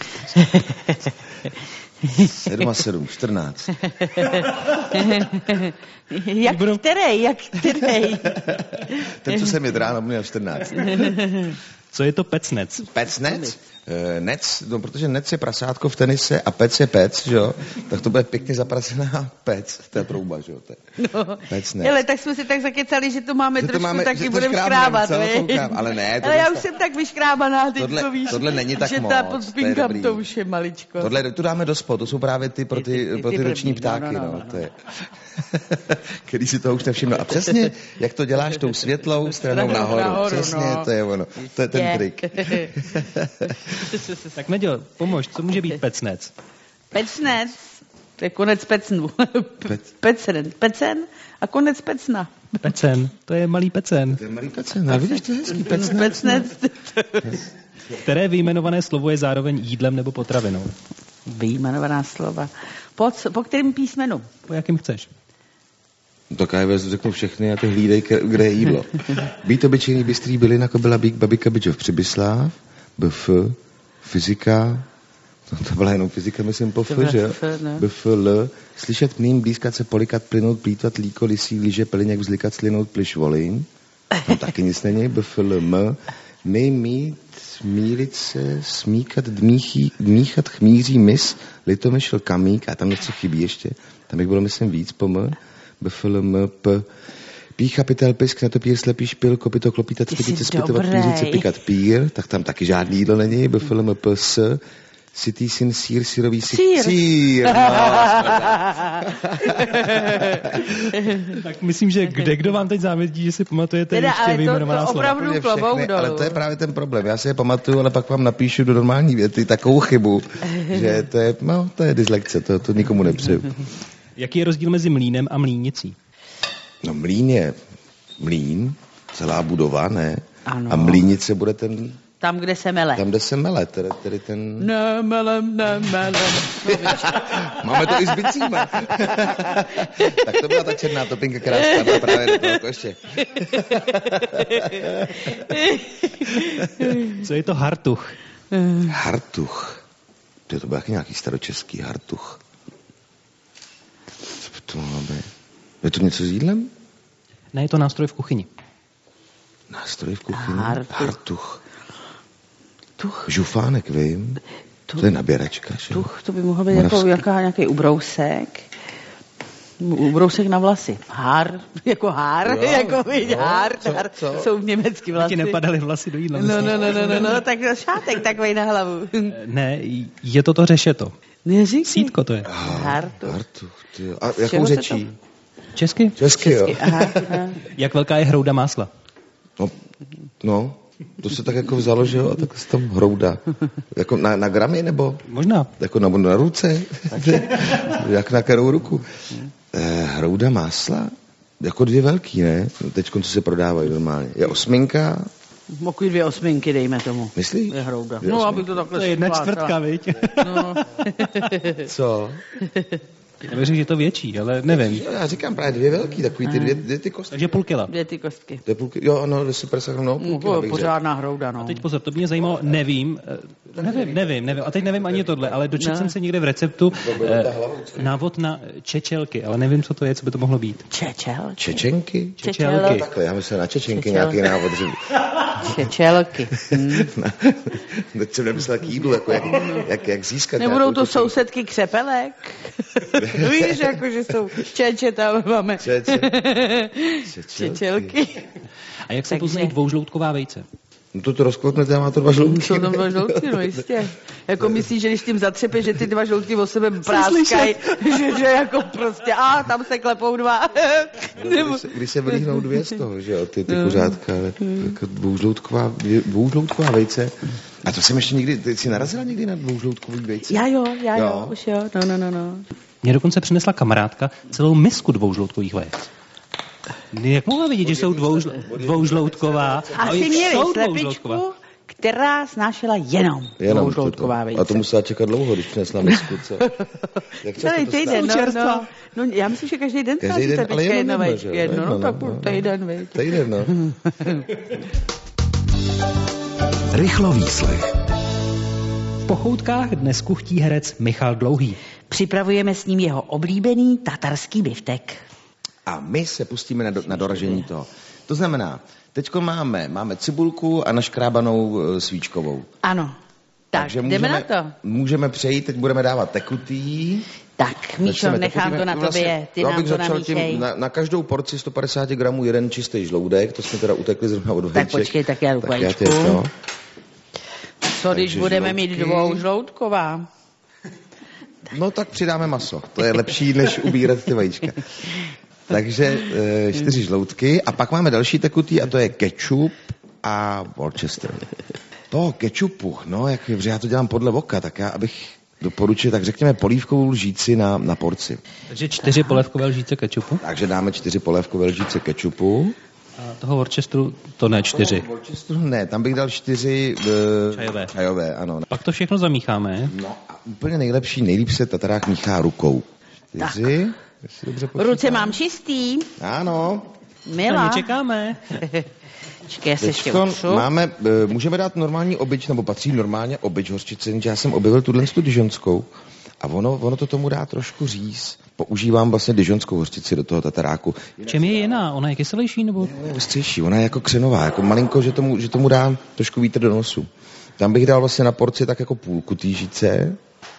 S4: Sedm a sedm, čtrnáct.
S3: Jak který, jak který?
S4: Ten, co jsem jet ráno, měl čtrnáct.
S2: Co je to pecnec?
S4: Pecnec? E, nec, no, protože nec je prasátko v tenise a pec je pec, že jo? Tak to bude pěkně zaprasená pec, to je trouba, že jo?
S3: No,
S4: pecnec.
S3: Ale tak jsme si tak zakecali, že to máme že to trošku máme, taky budeme
S4: škrábat,
S3: škrábat,
S4: ale ne.
S3: Ale já už jsem tak vyškrábaná, teď
S4: tohle,
S3: to víš,
S4: tohle není tak
S3: že
S4: moc,
S3: ta podpínkám to, to už je maličko.
S4: Tohle tu dáme do spod, to jsou právě ty pro ty, ty, ty, ty, pro ty, ty roční ptáky, no, no, no, no, no. To je. Který si toho už nevšiml. A přesně, jak to děláš tou světlou stranou nahoru. nahoru přesně, no. To je ono. To je ten trik.
S2: Tak Neděl, pomož, co může být pecnec?
S3: Pecnec, to je konec pecnu. Pecen, pecen a konec pecna.
S2: Pecen, to je malý pecen.
S4: To je malý pecen, a vidíš, to je hezký pecnec.
S3: Pecnec.
S2: Které vyjmenované slovo je zároveň jídlem nebo potravinou?
S3: Vyjmenovaná slova. Po, po kterém písmenu?
S2: Po jakým chceš?
S4: No tak já řeknu všechny a ty hlídej, kde je jídlo. Být obyčejný bystrý bylina, kobila, bík, babika, byčov, Přibyslav, B F, fyzika, no to byla jenom fyzika, myslím po F, že? B F, L, slyšet mlým, blízkat se, polikat, plynout, plítvat, líko, lisí, liže, peliněk, vzlikat, slinout, pliš, volin. Tam taky nic není. B F, L, M, my, mít, mílit se, smíkat, dmíchí, dmíchat, chmíří, mis, litomyšl, kamík, a tam něco chybí ještě. Tam bych bylo, myslím, víc po M. B F, L, M, P, pícha, pytel, pisk, netopír, slepý, špil, kopito, klopítat, spytice, spytovat, pířice, pikat, pír, tak tam taky žádný jídlo není. B F, L, M, P, S, sitý syn, sír, sírový sír.
S3: Sír.
S4: sír no,
S2: tak myslím, že kde kdo vám teď závědí, že si pamatujete teda, ještě vyjmenovaná slova.
S3: Ale to, to opravdu klobouk dolů.
S4: Ale to je právě ten problém. Já si je pamatuju, ale pak vám napíšu do normální věty takovou chybu, že to je, no, to je dyslekce, to, to nikomu nepřeju.
S2: Jaký je rozdíl mezi mlýnem a mlýnicí?
S4: No mlýn je mlýn, celá budova, ne?
S3: Ano.
S4: A mlýnice bude ten...
S3: Tam, kde se mele.
S4: Tam, kde se mele, tedy, tedy ten...
S3: Nemelem, nemelem.
S4: Máme to i s bicíma. Tak to byla ta černá topinka, která spadla právě do toho koště.
S2: Co je to hartuch?
S4: Hartuch. To, to byl jaký nějaký staročeský hartuch. Co by to mohlo být? Je to něco s jídlem?
S2: Ne, je to nástroj v kuchyni.
S4: Nástroj v kuchyni?
S3: Hartuch.
S4: Hartuch.
S3: Tuch.
S4: Žufánek, vím. Tuch. To je naběračka, že?
S3: Tuch, to by mohlo být jako jaká, nějaký ubrousek. Ubrousek na vlasy. Hár, jako hár, jo, jako vidí,
S4: no,
S3: hár,
S4: co,
S3: hár.
S4: Co?
S3: Jsou německý vlasy.
S2: Ti nepadaly vlasy do jídla.
S3: No, no, no, no, no, no, tak šátek takovej na hlavu.
S2: Ne, je to to řešeto.
S3: Neříkej.
S2: Sítko to je.
S3: Hartuch.
S4: Hartuch, tyjo. A jakou řečí?
S2: Česky?
S4: Česky, jo.
S3: Česky, aha, aha.
S2: Jak velká je hrouda másla?
S4: No, no, to se tak jako vzalo, že jo, a tak se tam hrouda. Jako na, na gramy, nebo?
S2: Možná.
S4: Jako na, na ruce? Jak na kterou ruku? Eh, hrouda másla? Jako dvě velký, ne? Teď, co se prodávají normálně. Je osminka,
S3: Mokují dvě osminky, dejme tomu.
S4: Myslíš?
S3: Je hrouda.
S4: Dvě
S3: No,
S4: osminky?
S3: abych to takhle
S2: To je jedna
S3: splácala.
S2: čtvrtka, viď?
S3: No.
S4: Co?
S2: Já věřím, že je to větší, ale nevím.
S4: Jo, já říkám právě dvě velký, takový ty dvě, dvě ty kostky.
S2: Takže půl kila.
S3: Dvě ty kostky.
S4: To je půlky, jo, no, super, no, půl kila
S3: No,
S4: bych řekl.
S3: pořádná hrouda, no.
S2: Teď pozor, to by mě zajímalo, nevím, eh, nevím, nevím, nevím, a teď nevím ani tohle, ale dočetl
S3: No.
S2: jsem se někde v receptu eh, návod na čečelky, ale nevím, co to je, co by to mohlo být.
S3: Čečel.
S4: Čečenky?
S2: Čečelky.
S4: Takhle, já myslím na čečenky
S3: Čečel.
S4: nějaký návod. Že...
S3: Čečelky. Hm.
S4: Teď jsem nemyslel k jídlu, jako jak, jak, jak získat.
S3: Nebudou
S4: nějakou
S3: to
S4: čečenku.
S3: sousedky křepelek? Víš, jako, že jsou čeče, tam máme.
S4: Čeče.
S3: Čečelky.
S2: A jak se
S3: Takže-
S2: poznají dvoužloutková vejce?
S4: No to to rozklopnete a má to dva žloutky.
S3: Jsou tam dva žloutky, no jistě. Jako myslíš, že když tím zatřepeš, že ty dva žloutky o sebe práskají, že, že jako prostě, a tam se klepou dva.
S4: Když se, když se vylíhnou dvě z toho, že jo, ty, ty kuřátka, ale jako dvoužloutková, dvoužloutková vejce. A to jsem ještě někdy, ty jsi narazila někdy na dvoužloutkový vejce?
S3: Já jo, já jo,
S4: Jo.
S3: už jo, no, no, no, no.
S2: Mě dokonce přinesla kamarádka celou misku dvoužloutkových vajec. Jak mohla vidět, že jsou dvoužl, dvoužloutková?
S3: Asi
S2: oni
S3: měli
S2: jsou
S3: slepičku, která snášela jenom,
S4: Jenom
S3: dvoužloutková
S4: toto.
S3: vejce.
S4: A to musela čekat dlouho, když přinesla misku, co? Jak často
S3: Celý
S4: to
S3: týden,
S4: stává?
S3: no, no, no, já myslím, že každý den
S4: Každý
S3: snáší
S4: den, ale
S3: slepička
S4: jenom
S3: jedna
S4: jedno,
S3: vejce.
S4: že jo?
S3: Jedno, no,
S4: Jedno,
S3: tak
S4: no, no.
S3: týden, vejce.
S4: Týden, no.
S1: Rychlo výslech.
S2: V Pochoutkách dnes kuchtí herec Michal Dlouhý.
S3: Připravujeme s ním jeho oblíbený tatarský biftek.
S4: A my se pustíme na, do, na doražení toho. To znamená, teďko máme, máme cibulku a naškrábanou e, svíčkovou.
S3: Ano. Tak,
S4: Takže
S3: jdeme
S4: můžeme,
S3: na to.
S4: Můžeme přejít, teď budeme dávat tekutý.
S3: Tak, Míšo,
S4: Začneme
S3: nechám
S4: tekutým.
S3: to na
S4: Vlastně,
S3: tobě, ty
S4: já
S3: nám
S4: bych
S3: to
S4: začal
S3: namíchej.
S4: tím, na, na každou porci sto padesát gramů jeden čistý žloudek, to jsme teda utekli zrovna od vejček.
S3: Tak počkej, tak já jdu
S4: Tak já
S3: vajíčku.
S4: teď, no.
S3: Co když
S4: Takže
S3: budeme
S4: žloutky.
S3: mít dvou žloutková?
S4: No tak přidáme maso, to je lepší, než ubírat ty vajíčka. Takže e, čtyři žloutky a pak máme další tekutý a to je kečup a Worcester. To kečupu, no, jak, já to dělám podle voka, tak já, abych doporučil, tak řekněme polívkovou lžíci na, na porci.
S2: Takže čtyři polévkové lžíce kečupu.
S4: Takže dáme čtyři polévkové lžíce kečupu.
S2: A toho Worcesteru to ne čtyři.
S4: Worcesteru ne, tam bych dal čtyři e,
S2: Čajové.
S4: čajové, ano.
S2: Pak to všechno zamícháme.
S4: No a úplně nejlepší, nejlíp se tatarák míchá rukou. Čtyři, jestli dobře počítám.
S3: Ruce mám čistý,
S4: Ano.
S2: Na
S3: milá.
S2: ně čekáme.
S3: Počkej, já se ještě
S4: Teďkon
S3: utřu.
S4: máme, e, můžeme dát normální obyč, nebo patří normálně obyč hořčice, jenže já jsem objevil tuhle tu dižonskou a ono, ono to tomu dá trošku říz. Používám vlastně dižonskou hořčici do toho tataráku.
S2: V čem je jiná? Ona je kyselější nebo?
S4: Ona je ostřejší, ona je jako křenová, jako malinko, že tomu, že tomu dá trošku vítr do nosu. Tam bych dal vlastně na porci tak jako půlku týžice.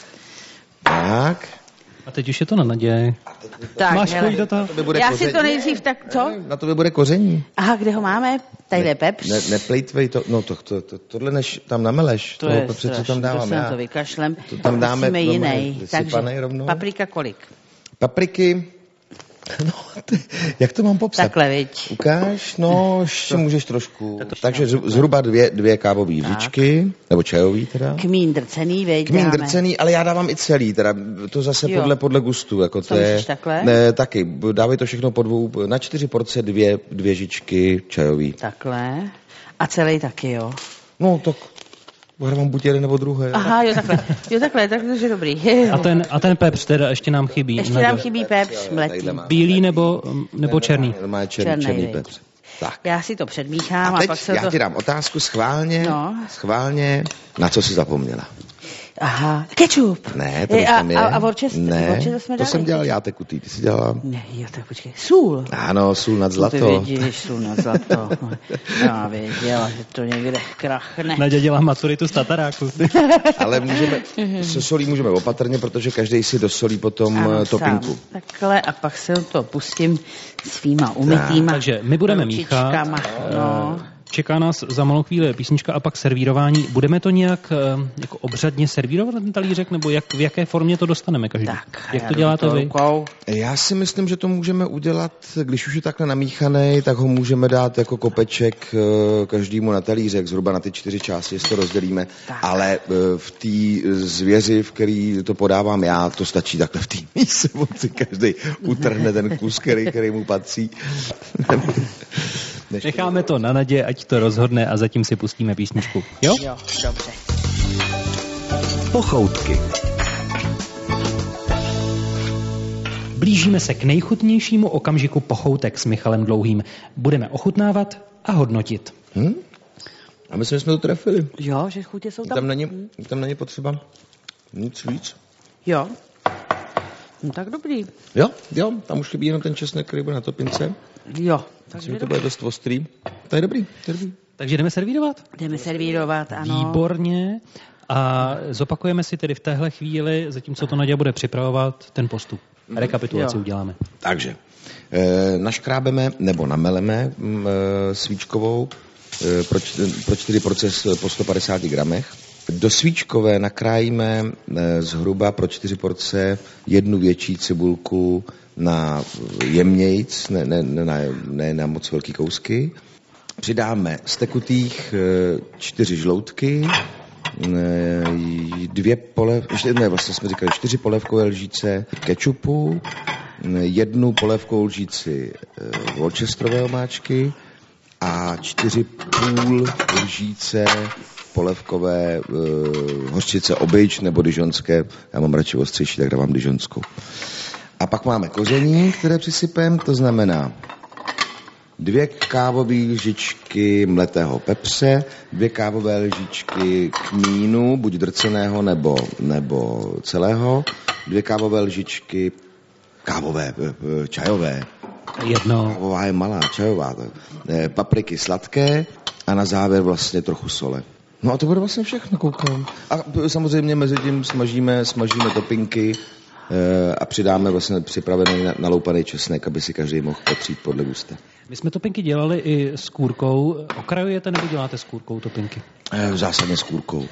S4: Tak.
S2: A teď už je to na naději.
S3: Tak,
S2: Máš
S3: hele.
S2: chuť do toho?
S4: To by bude
S3: Já
S4: koření.
S3: si to nejdřív tak, co?
S4: Na to by bude koření.
S3: Aha, kde ho máme? Tady je pepř.
S4: Ne, neplejtvej to, no to, to, to, tohle než tam nameleš,
S3: To
S4: toho
S3: je
S4: pepře, co
S3: strašný,
S4: tam
S3: to
S4: dávám
S3: se na
S4: já.
S3: to vykašlem.
S4: To tam dáme
S3: Musíme
S4: normálně
S3: jiný.
S4: vysypanej
S3: Takže
S4: rovnou.
S3: paprika kolik?
S4: Papriky, no, ty, jak to mám popsat?
S3: Takhle, viď.
S4: Ukáž, no, ještě můžeš trošku. Takže zhru- zhruba dvě, dvě kávové lžičky, nebo čajový teda.
S3: Kmín drcený, viď,
S4: Kmín
S3: dáme.
S4: drcený, ale já dávám i celý, teda to zase
S3: Jo.
S4: podle, podle gustu. Jako
S3: To
S4: to je,
S3: myslíš takhle?
S4: Ne, taky, dávej to všechno po dvou, na čtyři porce dvě, dvě žičky čajový.
S3: Takhle. A celý taky, jo.
S4: No, tak dávám buď jeden nebo druhý.
S3: Aha, jo, takhle. Jo, takhle, takže dobrý.
S2: A ten, a ten pepř teda ještě nám chybí.
S3: Ještě
S2: Na
S3: nám
S2: do-
S3: chybí pepř, mletý.
S4: Tadyhle má.
S2: Bílý nebo, nebo černý?
S4: Má černý,
S3: Černý,
S4: černý
S3: viď.
S4: pepř. Tak.
S3: Já si to předmíchám
S4: A
S3: a,
S4: teď
S3: pak se
S4: já
S3: to...
S4: ti dám otázku schválně,
S3: No.
S4: schválně, na co jsi zapomněla.
S3: Aha, kečup.
S4: Ne, to už
S3: a,
S4: tam je.
S3: A, a Worcester,
S4: ne,
S3: Worcester jsme
S4: to
S3: dali.
S4: jsem dělal já tekutý, ty jsi dělala...
S3: Ne, jo, tak počkej. Sůl.
S4: Ano, sůl nad
S3: Ty
S4: zlato.
S3: vidíš, sůl na zlato. Já věděla, že to někde krachne.
S2: Naděja dělá maturitu z tataráku.
S4: Ale můžeme, se solí můžeme opatrně, protože každý si dosolí potom
S3: Ano,
S4: ano, topinku.
S3: sám. Takhle a pak se to pustím svýma umytýma
S2: Takže my budeme míchat.
S3: ručičkama. No.
S2: Čeká nás za malou chvíli písnička a pak servírování. Budeme to nějak eh, jako obřadně servírovat na ten talířek, nebo jak, v jaké formě to dostaneme každý?
S3: Tak,
S2: Jak
S3: já
S2: to
S3: jdu
S2: děláte
S3: to
S2: vy?
S3: rukou.
S4: Já si myslím, že to můžeme udělat, když už je takhle namíchaný, tak ho můžeme dát jako kopeček eh, každému na talířek, zhruba na ty čtyři části, jestli to rozdělíme.
S3: Tak.
S4: Ale eh, v té zvěři, v který to podávám já, to stačí takhle v té míse, on si každý utrhne ten kus, který, který mu patří.
S2: Necháme to na Nadě, ať to rozhodne a zatím si pustíme písničku. Jo?
S3: Jo, dobře.
S1: Pochoutky.
S2: Blížíme se k nejchutnějšímu okamžiku pochoutek s Michalem Dlouhým. Budeme ochutnávat a hodnotit.
S4: Hm? A myslím, že jsme to trefili.
S3: Jo, že chutě jsou tam.
S4: Tam není, tam není potřeba nic víc.
S3: Jo. No tak dobrý.
S4: Jo, jo, tam už chybí jenom ten česnek, který bude na topince.
S3: Jo.
S4: Myslím, že to bude dost ostrý. To je dobrý, to je dobrý.
S2: Takže jdeme servírovat?
S3: Jdeme servírovat, ano.
S2: Výborně. A zopakujeme si tedy v téhle chvíli, zatímco to Naďa bude připravovat, ten postup. Rekapitulaci
S3: Jo.
S2: uděláme.
S4: Takže e, naškrábeme nebo nameleme e, svíčkovou e, pro, pro čtyři porce po sto padesáti gramech. Do svíčkové nakrájíme e, zhruba pro čtyři porce jednu větší cibulku na jemnějc, ne, ne, ne, ne na moc velký kousky. Přidáme z tekutých e, čtyři žloutky, dvě polev, ne, vlastně jsme říkali čtyři polévkové lžíce kečupu, jednu polévkovou lžíci worcesterové omáčky a čtyři půl lžíce polévkové uh, hořčice obyč nebo dižonské. Já mám radši ostřejší, tak dávám dižonskou. A pak máme koření, které přisypem, to znamená dvě kávové lžičky mletého pepře, dvě kávové lžičky kmínu, buď drceného nebo, nebo celého, dvě kávové lžičky kávové, čajové.
S2: Jedno.
S4: Kávová je malá, čajová. Papriky sladké a na závěr vlastně trochu sole. No a to bude vlastně všechno, koukám. A samozřejmě mezi tím smažíme, smažíme topinky a přidáme vlastně připravený naloupaný česnek, aby si každý mohl potřít podle gusta.
S2: My jsme topinky dělali i s kůrkou. Okrajujete nebo děláte s kůrkou topinky?
S4: V zásadě s kůrkou.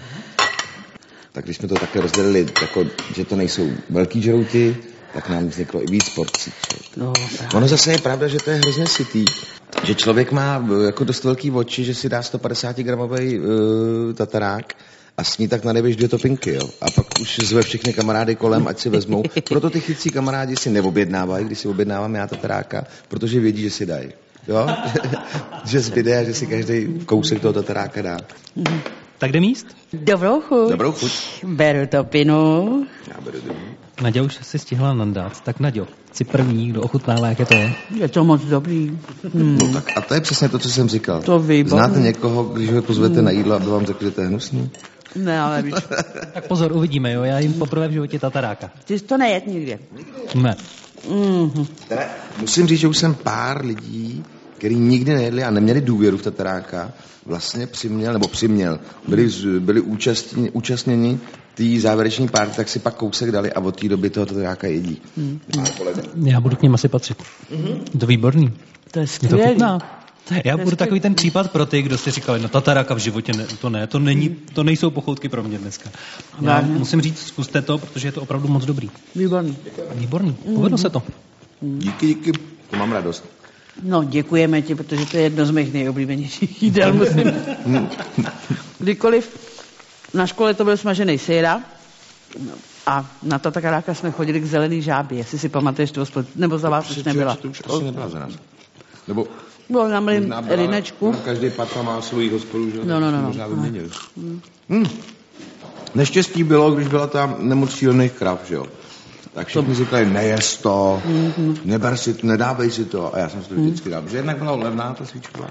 S4: Tak když jsme to také rozdělili, jako, že to nejsou velký žrouti, tak nám vzniklo i víc porcí.
S3: No,
S4: ono zase je pravda, že to je hrozně sytý, že člověk má jako dost velký oči, že si dá sto padesát gramový uh, tatarák a s ní tak nadeješ dvě topinky, jo. A pak už zve všechny kamarády kolem, ať si vezmou. Proto ty chytří kamarádi si neobjednávají, když si objednávám já tataráka, protože vědí, že si dají. Jo? Že zbyde a že si každý kousek toho tataráka dá.
S2: Tak jde míst?
S3: Dobrou chuť.
S4: Dobrou chuť.
S3: Beru topinu.
S4: Já beru druhý.
S2: Naďa už si stihla nandat. Tak Naďo, jsi první, kdo ochutnává, jaké to je.
S3: Je to moc dobrý. Hmm.
S4: No tak a to je přesně to, co jsem říkal.
S3: To výborný.
S4: Znáte někoho, když ho pozvete na jídlo, aby vám řekl, že to je hnusný?
S3: Ne, ale víš.
S2: Tak pozor, uvidíme, jo. Já jim poprvé v životě tataráka.
S3: Ty jsi to nejet nikdy.
S2: Ne.
S3: Mm-hmm.
S4: Teda, musím říct, že už jsem pár lidí, kteří nikdy nejedli a neměli důvěru v tataráka, vlastně přiměl, nebo přiměl, byli, byli účastní, účastněni té závěreční párty, tak si pak kousek dali a od té doby toho tataráka jedí. Mm.
S2: Já budu k něm asi patřit. Mm-hmm. To výborný.
S3: To je
S2: Je to
S3: skvělý.
S2: chutná. Já budu takový ten případ pro ty, kdo si říkali, no tataráka v životě ne, to ne, to není, to nejsou pochoutky pro mě dneska. Já musím říct, zkuste to, protože je to opravdu moc dobrý.
S3: Výborný.
S2: Výborný, povedlo se to.
S4: Díky, díky, to mám radost.
S3: No, děkujeme ti, protože to je jedno z mých nejoblíbenějších jídel, musím. Kdykoliv na škole to byl smažený sejra a na tataráka jsme chodili k Zelený žábě, jestli si pamatuješ tu hospodu, nebo za vás už nebyla.
S4: To už asi nebyla za nás. Nebo
S3: bylo na mlin rynečku.
S4: Každý patra má svůj hospodu, že?
S3: No, no, no.
S4: Možná vyměnili. Hmm. Neštěstí bylo, když byla ta nemoc šílených krav, že jo? Tak všichni říkali, nejez to, mm-hmm. neber si, nedávej si to. A já jsem si to vždycky dal, protože jednak byla levná ta svíčková.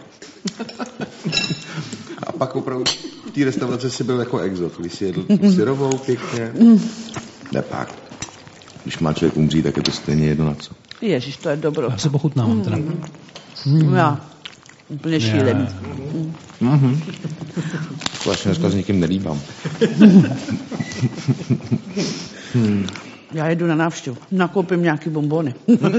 S4: A pak opravdu v té restauraci si byl jako exot, když si jedl syrovou pěkně. Nepak. Když má člověk umřít, tak je to stejně jedno na co.
S3: Ježiš, to je dobro.
S2: Já se pochutnávám teda.
S3: Mm. Já. Úplně šílený.
S4: Mhm. Vlastně dneska s nikým nelíbám.
S3: hmm. Já jedu na návštěvu. Nakoupím nějaký bonbony.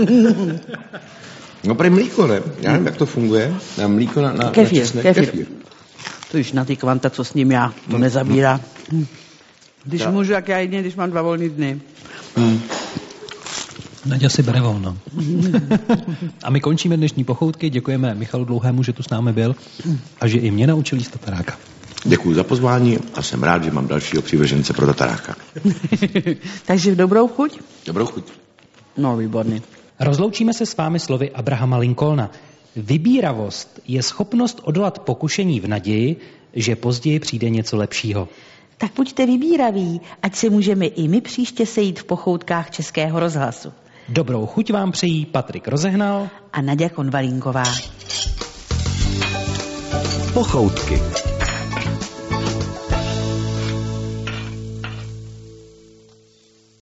S4: No prý mlíko, ne? Já nevím, jak to funguje. Na mlíko na, na,
S3: kefír,
S4: na česnek.
S3: Kefír.
S4: Kefír.
S3: To už na ty kvanta, co s ním já, to hmm. nezabírá. Hmm. Když ja. můžu, jak já jedně, když mám dva volný dny.
S2: Hmm. Naďa si bere volno. A my končíme dnešní pochoutky. Děkujeme Michalu Dlouhému, že tu s námi byl a že i mě naučil jíst tataráka.
S4: Děkuji za pozvání a jsem rád, že mám dalšího přívržence pro tataráka.
S3: Takže dobrou chuť?
S4: Dobrou chuť.
S3: No, výborný.
S2: Rozloučíme se s vámi slovy Abrahama Lincolna. Vybíravost je schopnost odolat pokušení v naději, že později přijde něco lepšího.
S3: Tak buďte vybíraví, ať se můžeme i my příště sejít v pochoutkách Českého rozhlasu.
S2: Dobrou chuť vám přejí Patrik Rozehnal
S3: a Naďa Konvalínková.
S1: Pochoutky.